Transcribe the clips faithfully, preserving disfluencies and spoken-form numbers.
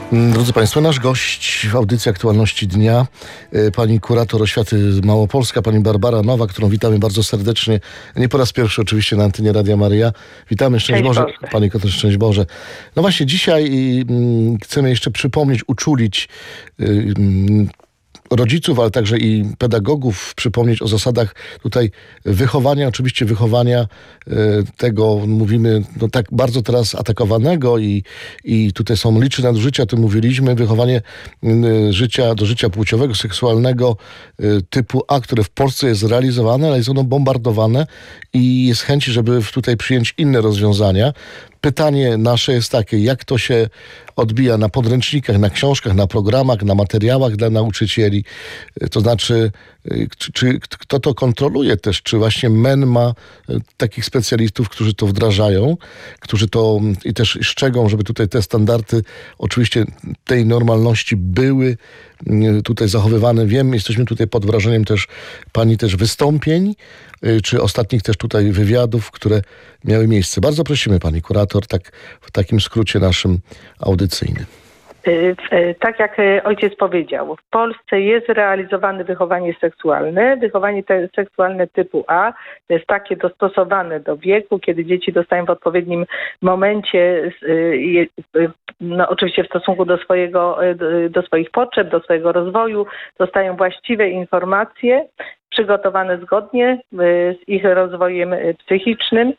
Drodzy Państwo, nasz gość w audycji Aktualności Dnia, pani kurator oświaty Małopolska, pani Barbara Nowak, którą witamy bardzo serdecznie, nie po raz pierwszy oczywiście na antenie Radia Maryja. Witamy, szczęść Boże, pani kurator, szczęść Boże. No właśnie, dzisiaj mm, chcemy jeszcze przypomnieć, uczulić y, rodziców, ale także i pedagogów, przypomnieć o zasadach tutaj wychowania, oczywiście wychowania tego, mówimy, no tak bardzo teraz atakowanego i, i tutaj są liczne nadużycia, o tym mówiliśmy, wychowanie życia, do życia płciowego, seksualnego typu A, które w Polsce jest realizowane, ale jest ono bombardowane i jest chęć, żeby tutaj przyjąć inne rozwiązania. Pytanie nasze jest takie, jak to się odbija na podręcznikach, na książkach, na programach, na materiałach dla nauczycieli, to znaczy, czy, czy kto to kontroluje też, czy właśnie M E N ma takich specjalistów, którzy to wdrażają, którzy to i też szczegą, żeby tutaj te standardy oczywiście tej normalności były tutaj zachowywane. Wiem, jesteśmy tutaj pod wrażeniem też pani też wystąpień, czy ostatnich też tutaj wywiadów, które miały miejsce. Bardzo prosimy pani kurator, tak w takim skrócie naszym audycyjnym. Tak jak ojciec powiedział, w Polsce jest realizowane wychowanie seksualne. Wychowanie te seksualne typu A to jest takie dostosowane do wieku, kiedy dzieci dostają w odpowiednim momencie, no oczywiście w stosunku do swojego, do swoich potrzeb, do swojego rozwoju, dostają właściwe informacje, przygotowane zgodnie z ich rozwojem psychicznym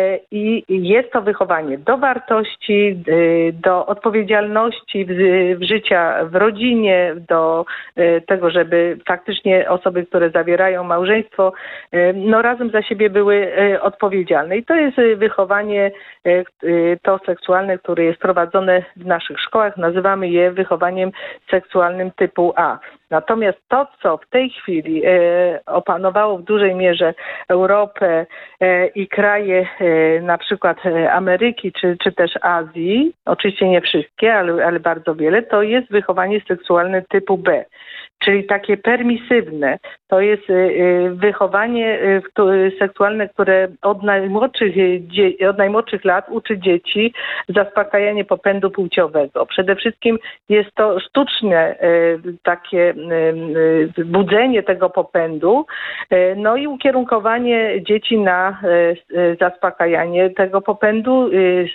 i jest to wychowanie do wartości, do odpowiedzialności w, w życia w rodzinie, do tego, żeby faktycznie osoby, które zawierają małżeństwo, no razem za siebie były odpowiedzialne. I to jest wychowanie to seksualne, które jest prowadzone w naszych szkołach. Nazywamy je wychowaniem seksualnym typu A. Natomiast to, co w tej chwili e, opanowało w dużej mierze Europę e, i kraje e, na przykład Ameryki czy, czy też Azji, oczywiście nie wszystkie, ale, ale bardzo wiele, to jest wychowanie seksualne typu B. Czyli takie permisywne. To jest wychowanie seksualne, które od najmłodszych, od najmłodszych lat uczy dzieci zaspokajanie popędu płciowego. Przede wszystkim jest to sztuczne takie budzenie tego popędu, no i ukierunkowanie dzieci na zaspokajanie tego popędu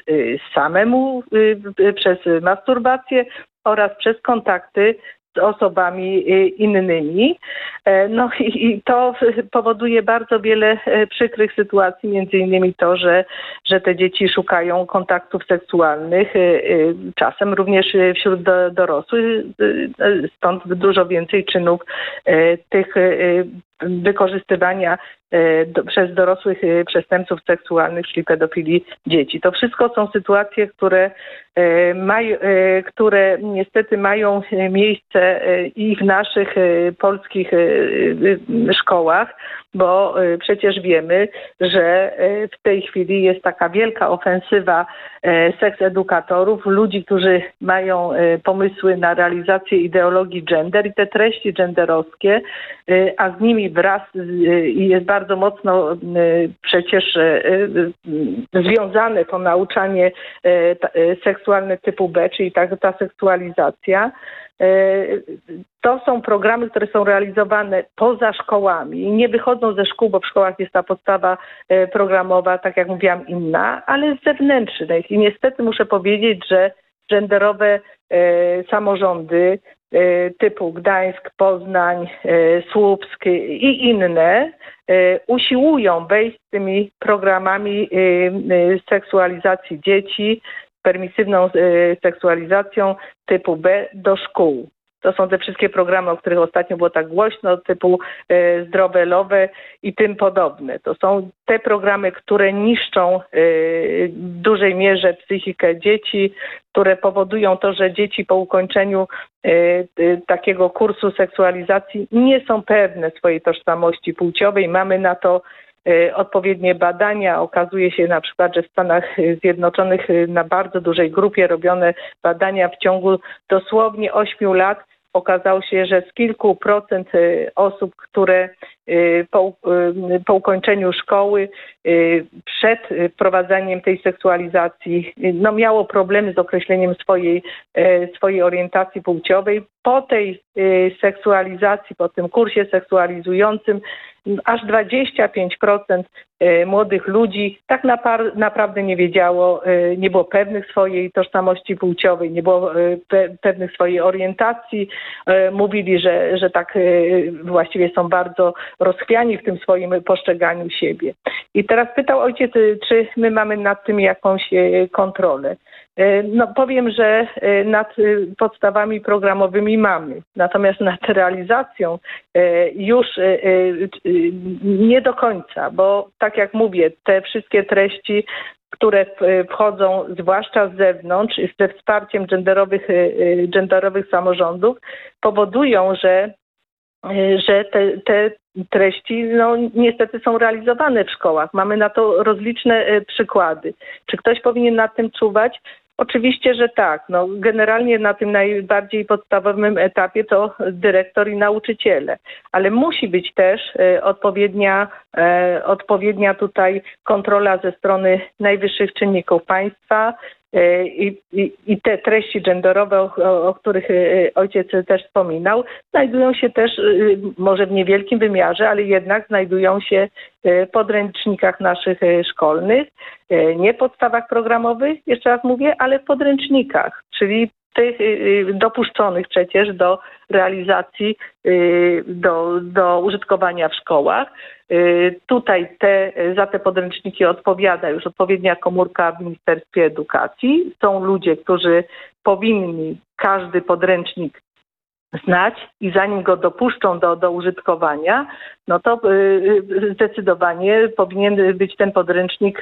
samemu przez masturbację oraz przez kontakty z osobami innymi. No i to powoduje bardzo wiele przykrych sytuacji, między innymi to, że, że te dzieci szukają kontaktów seksualnych, czasem również wśród dorosłych, stąd dużo więcej czynów tych wykorzystywania do, przez dorosłych przestępców seksualnych, czyli pedofilii dzieci. To wszystko są sytuacje, które, maj, które niestety mają miejsce i w naszych polskich szkołach, bo przecież wiemy, że w tej chwili jest taka wielka ofensywa seksedukatorów, ludzi, którzy mają pomysły na realizację ideologii gender i te treści genderowskie, a z nimi wraz i jest bardzo mocno przecież związane to nauczanie seksualne typu B, czyli ta, ta seksualizacja. To są programy, które są realizowane poza szkołami. Nie wychodzą ze szkół, bo w szkołach jest ta podstawa programowa, tak jak mówiłam, inna, ale z zewnętrznych. I niestety muszę powiedzieć, że genderowe samorządy typu Gdańsk, Poznań, Słupsk i inne usiłują wejść z tymi programami seksualizacji dzieci, permisywną seksualizacją typu B do szkół. To są te wszystkie programy, o których ostatnio było tak głośno, typu e, Zdrowe Lowe i tym podobne. To są te programy, które niszczą e, w dużej mierze psychikę dzieci, które powodują to, że dzieci po ukończeniu e, e, takiego kursu seksualizacji nie są pewne swojej tożsamości płciowej. Mamy na to odpowiednie badania. Okazuje się na przykład, że w Stanach Zjednoczonych na bardzo dużej grupie robione badania w ciągu dosłownie ośmiu lat okazało się, że z kilku procent osób, które po, po ukończeniu szkoły, przed wprowadzeniem tej seksualizacji, no miało problemy z określeniem swojej, swojej orientacji płciowej. Po tej seksualizacji, po tym kursie seksualizującym, aż dwadzieścia pięć procent młodych ludzi tak naprawdę nie wiedziało, nie było pewnych swojej tożsamości płciowej, nie było pewnych swojej orientacji. Mówili, że, że tak właściwie są bardzo rozchwiani w tym swoim postrzeganiu siebie. I teraz pytał ojciec, czy my mamy nad tym jakąś kontrolę. No powiem, że nad podstawami programowymi mamy, natomiast nad realizacją już nie do końca, bo tak jak mówię, te wszystkie treści, które wchodzą zwłaszcza z zewnątrz ze wsparciem genderowych, genderowych samorządów, powodują, że że te, te treści no, niestety są realizowane w szkołach. Mamy na to rozliczne przykłady. Czy ktoś powinien nad tym czuwać? Oczywiście, że tak. No, generalnie na tym najbardziej podstawowym etapie to dyrektor i nauczyciele. Ale musi być też e, odpowiednia, e, odpowiednia tutaj kontrola ze strony najwyższych czynników państwa. I, i, I te treści genderowe, o, o których ojciec też wspominał, znajdują się też może w niewielkim wymiarze, ale jednak znajdują się w podręcznikach naszych szkolnych, nie w podstawach programowych, jeszcze raz mówię, ale w podręcznikach, czyli tych dopuszczonych przecież do realizacji, do, do użytkowania w szkołach. Tutaj te, za te podręczniki odpowiada już odpowiednia komórka w Ministerstwie Edukacji. Są ludzie, którzy powinni każdy podręcznik znać i zanim go dopuszczą do, do użytkowania, no to zdecydowanie powinien być ten podręcznik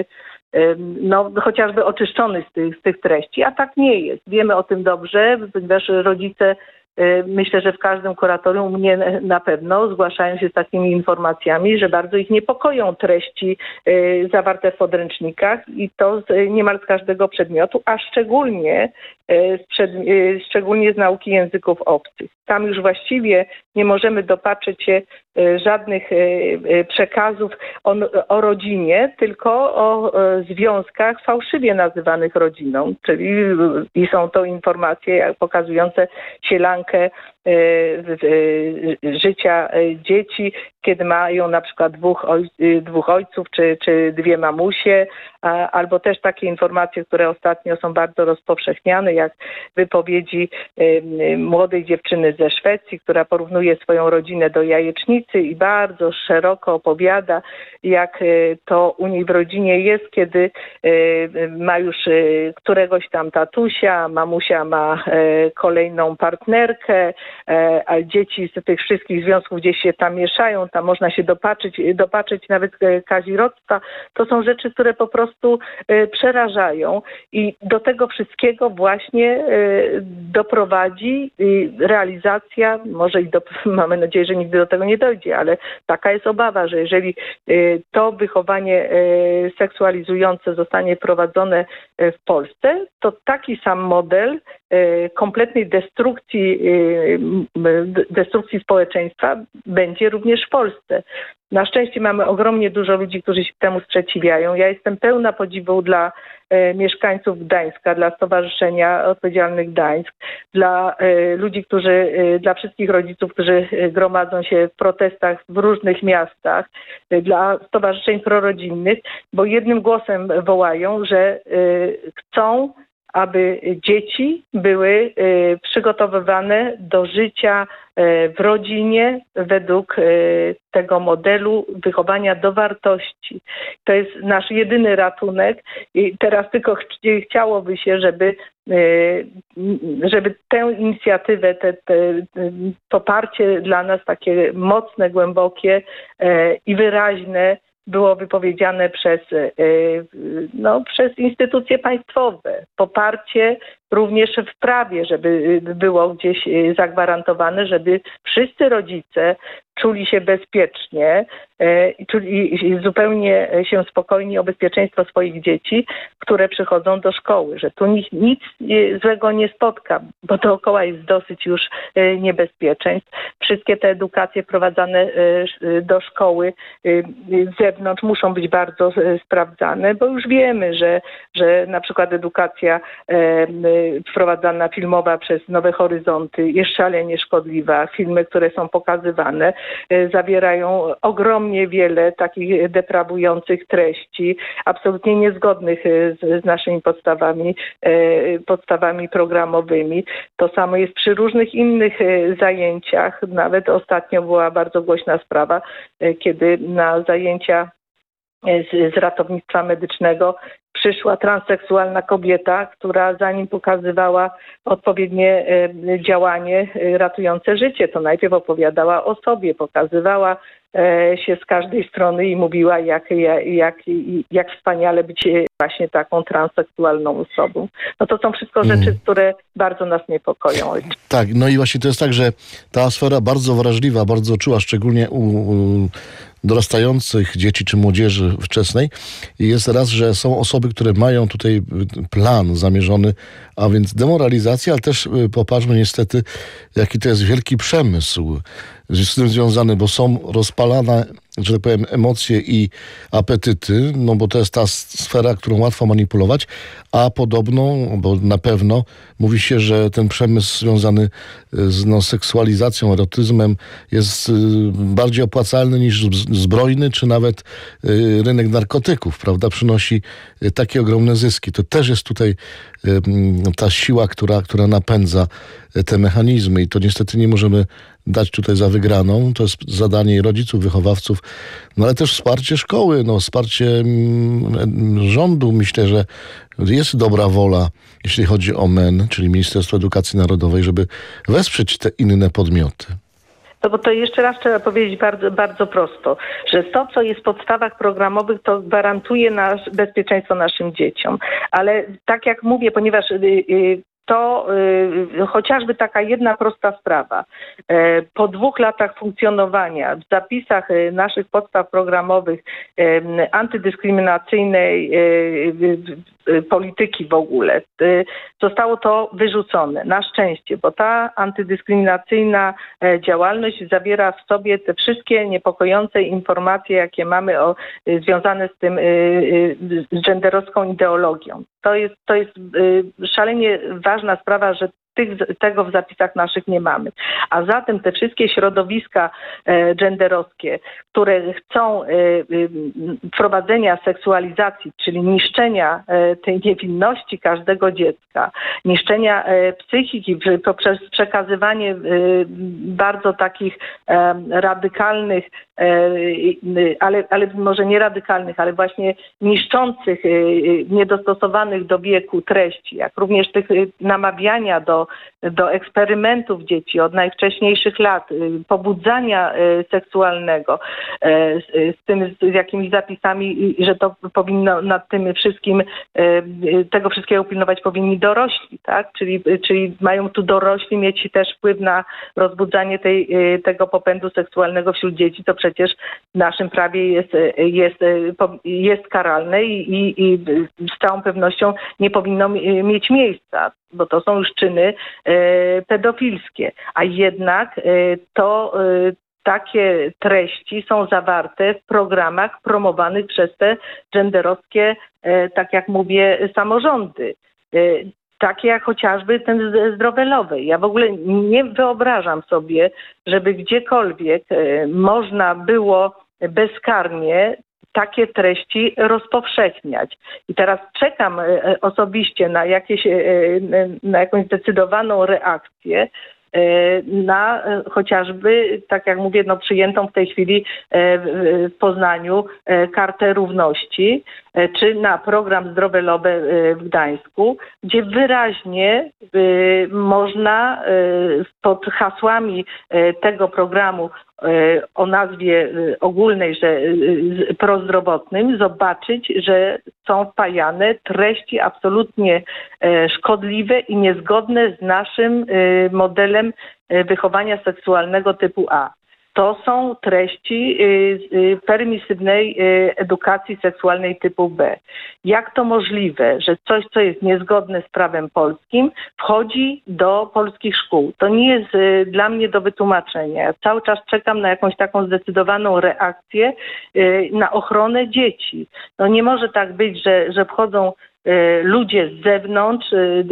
no chociażby oczyszczony z tych, z tych treści, a tak nie jest. Wiemy o tym dobrze, ponieważ rodzice, myślę, że w każdym kuratorium, mnie na pewno zgłaszają się z takimi informacjami, że bardzo ich niepokoją treści zawarte w podręcznikach i to niemal z każdego przedmiotu, a szczególnie z, przed, szczególnie z nauki języków obcych. Tam już właściwie nie możemy dopatrzeć się żadnych przekazów o, o rodzinie, tylko o związkach fałszywie nazywanych rodziną, czyli i są to informacje pokazujące sielankę życia dzieci, kiedy mają na przykład dwóch, oj, dwóch ojców czy, czy dwie mamusie, albo też takie informacje, które ostatnio są bardzo rozpowszechniane, jak wypowiedzi młodej dziewczyny ze Szwecji, która porównuje swoją rodzinę do jajecznicy i bardzo szeroko opowiada, jak to u niej w rodzinie jest, kiedy ma już któregoś tam tatusia, mamusia ma kolejną partnerkę, a dzieci z tych wszystkich związków gdzieś się tam mieszają, tam można się dopatrzyć, dopatrzyć nawet kazirodztwa. To są rzeczy, które po prostu przerażają i do tego wszystkiego właśnie doprowadzi realizacja, może i do, mamy nadzieję, że nigdy do tego nie dojdzie, ale taka jest obawa, że jeżeli to wychowanie seksualizujące zostanie prowadzone w Polsce, to taki sam model kompletnej destrukcji, destrukcji społeczeństwa będzie również w Polsce. Na szczęście mamy ogromnie dużo ludzi, którzy się temu sprzeciwiają. Ja jestem pełna podziwu dla e, mieszkańców Gdańska, dla Stowarzyszenia Odpowiedzialnych Gdańsk, dla e, ludzi, którzy, e, dla wszystkich rodziców, którzy gromadzą się w protestach w różnych miastach, e, dla stowarzyszeń prorodzinnych, bo jednym głosem wołają, że e, chcą, aby dzieci były y, przygotowywane do życia y, w rodzinie według y, tego modelu wychowania do wartości. To jest nasz jedyny ratunek i teraz tylko ch chciałoby się, żeby, y, żeby tę inicjatywę, te, te, poparcie dla nas takie mocne, głębokie y, i wyraźne było wypowiedziane przez, no, przez instytucje państwowe. Poparcie również w prawie, żeby było gdzieś zagwarantowane, żeby wszyscy rodzice czuli się bezpiecznie i czuli zupełnie się spokojni o bezpieczeństwo swoich dzieci, które przychodzą do szkoły, że tu nic, nic złego nie spotka, bo dookoła jest dosyć już niebezpieczeństw. Wszystkie te edukacje wprowadzane do szkoły z zewnątrz muszą być bardzo sprawdzane, bo już wiemy, że, że na przykład edukacja wprowadzana filmowa przez Nowe Horyzonty jest szalenie szkodliwa. Filmy, które są pokazywane, zawierają ogromnie wiele takich deprawujących treści, absolutnie niezgodnych z, z naszymi podstawami, podstawami programowymi. To samo jest przy różnych innych zajęciach. Nawet ostatnio była bardzo głośna sprawa, kiedy na zajęcia z, z ratownictwa medycznego przyszła transseksualna kobieta, która zanim pokazywała odpowiednie działanie ratujące życie, to najpierw opowiadała o sobie, pokazywała się z każdej strony i mówiła, jak, jak, jak wspaniale być właśnie taką transseksualną osobą. No to są wszystko rzeczy, mm. które bardzo nas niepokoją. Tak, no i właśnie to jest tak, że ta sfera bardzo wrażliwa, bardzo czuła, szczególnie u, u dorastających dzieci czy młodzieży wczesnej. I jest raz, że są osoby, które mają tutaj plan zamierzony, a więc demoralizacja, ale też popatrzmy niestety, jaki to jest wielki przemysł z tym związany, bo są rozpalane, że tak powiem, emocje i apetyty, no bo to jest ta sfera, którą łatwo manipulować, a podobno, bo na pewno mówi się, że ten przemysł związany z no, seksualizacją, erotyzmem jest bardziej opłacalny niż zbrojny, czy nawet rynek narkotyków, prawda, przynosi takie ogromne zyski. To też jest tutaj ta siła, która, która napędza te mechanizmy i to niestety nie możemy dać tutaj za wygraną. To jest zadanie rodziców, wychowawców, no ale też wsparcie szkoły, no wsparcie rządu. Myślę, że jest dobra wola, jeśli chodzi o M E N, czyli Ministerstwo Edukacji Narodowej, żeby wesprzeć te inne podmioty. No bo to jeszcze raz trzeba powiedzieć bardzo, bardzo prosto, że to, co jest w podstawach programowych, to gwarantuje nasz, bezpieczeństwo naszym dzieciom. Ale tak jak mówię, ponieważ to y, chociażby taka jedna prosta sprawa. Y, po dwóch latach funkcjonowania w zapisach y, naszych podstaw programowych y, antydyskryminacyjnej y, y, polityki w ogóle y, zostało to wyrzucone. Na szczęście, bo ta antydyskryminacyjna y, działalność zawiera w sobie te wszystkie niepokojące informacje, jakie mamy o, y, związane z tym y, y, z genderowską ideologią. To jest, to jest y, szalenie ważna sprawa, że tych, tego w zapisach naszych nie mamy. A zatem te wszystkie środowiska e, genderowskie, które chcą e, e, wprowadzenia seksualizacji, czyli niszczenia e, tej niewinności każdego dziecka, niszczenia e, psychiki poprzez przekazywanie e, bardzo takich e, radykalnych, e, ale, ale może nie radykalnych, ale właśnie niszczących, e, niedostosowanych do wieku treści, jak również tych e, namawiania do do eksperymentów dzieci od najwcześniejszych lat, pobudzania seksualnego z tym, z jakimiś zapisami, że to powinno nad tym wszystkim, tego wszystkiego pilnować powinni dorośli, tak? Czyli, czyli mają tu dorośli mieć też wpływ na rozbudzanie tej, tego popędu seksualnego wśród dzieci, co przecież w naszym prawie jest, jest, jest karalne i, i, i z całą pewnością nie powinno mieć miejsca, bo to są już czyny e, pedofilskie, a jednak e, to e, takie treści są zawarte w programach promowanych przez te genderowskie, e, tak jak mówię, samorządy. E, takie jak chociażby ten zdrowelowy. Ja w ogóle nie wyobrażam sobie, żeby gdziekolwiek e, można było bezkarnie takie treści rozpowszechniać. I teraz czekam osobiście na, jakieś, na jakąś zdecydowaną reakcję na chociażby, tak jak mówię, no, przyjętą w tej chwili w Poznaniu kartę równości, czy na program Zdrowe Lobę w Gdańsku, gdzie wyraźnie można pod hasłami tego programu o nazwie ogólnej, że prozdrowotnym, zobaczyć, że są wpajane treści absolutnie szkodliwe i niezgodne z naszym modelem wychowania seksualnego typu A. To są treści permisywnej edukacji seksualnej typu B. Jak to możliwe, że coś, co jest niezgodne z prawem polskim, wchodzi do polskich szkół? To nie jest dla mnie do wytłumaczenia. Ja cały czas czekam na jakąś taką zdecydowaną reakcję na ochronę dzieci. No nie może tak być, że, że wchodzą ludzie z zewnątrz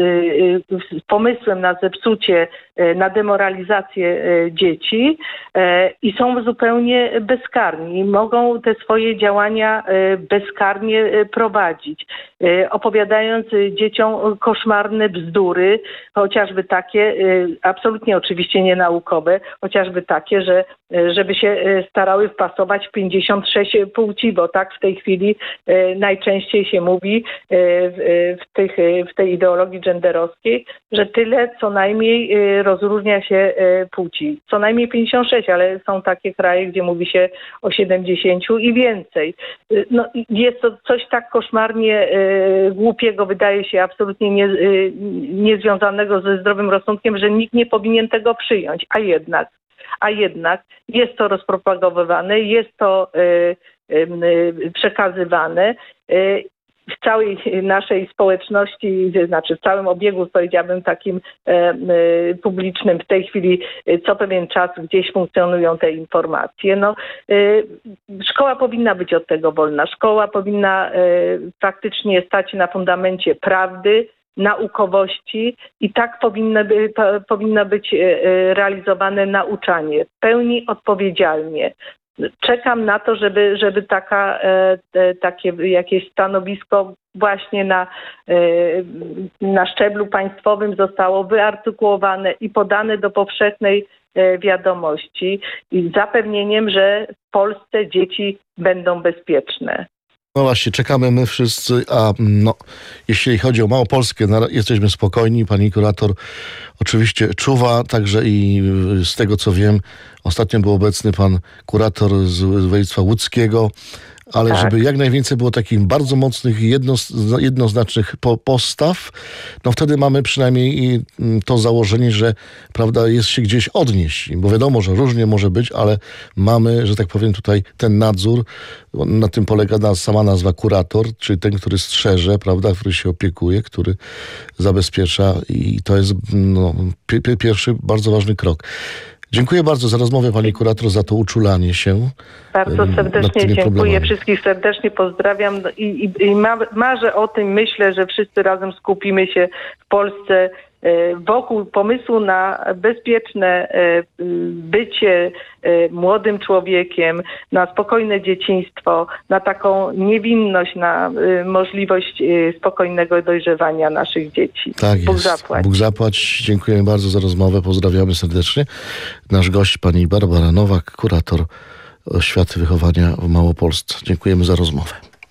z pomysłem na zepsucie, na demoralizację dzieci i są zupełnie bezkarni i mogą te swoje działania bezkarnie prowadzić, opowiadając dzieciom koszmarne bzdury, chociażby takie, absolutnie oczywiście nienaukowe, chociażby takie, że żeby się starały wpasować w pięćdziesiąt sześć płci, bo tak w tej chwili najczęściej się mówi w, tych, w tej ideologii genderowskiej, że tyle co najmniej rozróżnia się płci. Co najmniej pięćdziesiąt sześć, ale są takie kraje, gdzie mówi się o siedemdziesiąt i więcej. No, jest to coś tak koszmarnie głupiego, wydaje się absolutnie nie, niezwiązanego ze zdrowym rozsądkiem, że nikt nie powinien tego przyjąć. A jednak, a jednak jest to rozpropagowywane, jest to przekazywane. W całej naszej społeczności, znaczy w całym obiegu, powiedziałabym, takim e, e, publicznym w tej chwili co pewien czas gdzieś funkcjonują te informacje. No, e, szkoła powinna być od tego wolna. Szkoła powinna e, faktycznie stać na fundamencie prawdy, naukowości i tak powinno, by, po, powinno być e, realizowane nauczanie w pełni odpowiedzialnie. Czekam na to, żeby, żeby taka, e, takie jakieś stanowisko właśnie na, e, na szczeblu państwowym zostało wyartykułowane i podane do powszechnej e, wiadomości i z zapewnieniem, że w Polsce dzieci będą bezpieczne. No właśnie, czekamy my wszyscy, a no, jeśli chodzi o Małopolskę, jesteśmy spokojni. Pani kurator oczywiście czuwa, także i z tego co wiem, ostatnio był obecny pan kurator z województwa łódzkiego, ale tak, żeby jak najwięcej było takich bardzo mocnych, jedno, jednoznacznych po, postaw, no wtedy mamy przynajmniej to założenie, że prawda jest się gdzieś odnieść, bo wiadomo, że różnie może być, ale mamy, że tak powiem tutaj ten nadzór, na tym polega na, sama nazwa kurator, czyli ten, który strzeże, prawda, który się opiekuje, który zabezpiecza i to jest no, pi- pierwszy bardzo ważny krok. Dziękuję bardzo za rozmowę, pani kurator, za to uczulanie się. Bardzo serdecznie dziękuję. Problemami. Wszystkich serdecznie pozdrawiam i, i, i ma, marzę o tym, myślę, że wszyscy razem skupimy się w Polsce wokół pomysłu na bezpieczne bycie młodym człowiekiem, na spokojne dzieciństwo, na taką niewinność, na możliwość spokojnego dojrzewania naszych dzieci. Tak Bóg jest. zapłać. Bóg zapłać. Dziękujemy bardzo za rozmowę. Pozdrawiamy serdecznie. Nasz gość, pani Barbara Nowak, kurator oświaty wychowania w Małopolsce. Dziękujemy za rozmowę.